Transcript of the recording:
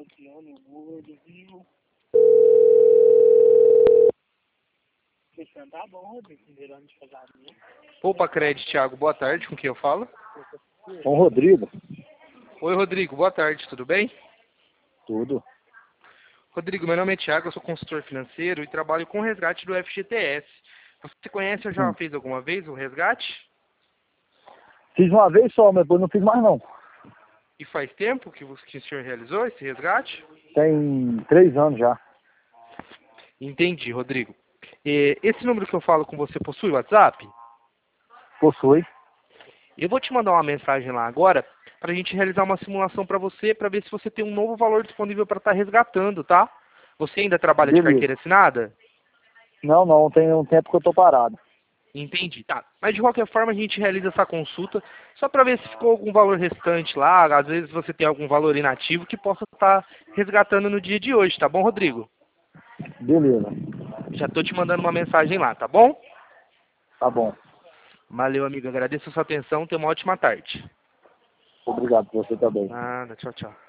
Alcione, gordo, vivo. Fechando tá bom, Rodrigo. Primeiro ano de casamento. Poupa Crédito, Thiago, boa tarde, com quem eu falo? Com o Rodrigo. Oi, Rodrigo, boa tarde, tudo bem? Tudo. Rodrigo, meu nome é Thiago, eu sou consultor financeiro e trabalho com resgate do FGTS. Você conhece ou já fez alguma vez o resgate? Fiz uma vez só, mas depois não fiz mais não. E faz tempo que o senhor realizou esse resgate? Tem 3 anos já. Entendi, Rodrigo. Esse número que eu falo com você possui WhatsApp? Possui. Eu vou te mandar uma mensagem lá agora para a gente realizar uma simulação para você, para ver se você tem um novo valor disponível para estar resgatando, tá? Você ainda trabalha de Beleza. carteira assinada? Não, tem um tempo que eu tô parado. Entendi, tá. Mas de qualquer forma a gente realiza essa consulta só para ver se ficou algum valor restante lá. Às vezes você tem algum valor inativo que possa estar resgatando no dia de hoje, tá bom, Rodrigo? Beleza. Já tô te mandando uma mensagem lá, tá bom? Tá bom. Valeu, amigo. Agradeço a sua atenção. Tenha uma ótima tarde. Obrigado, você também. Nada, tchau, tchau.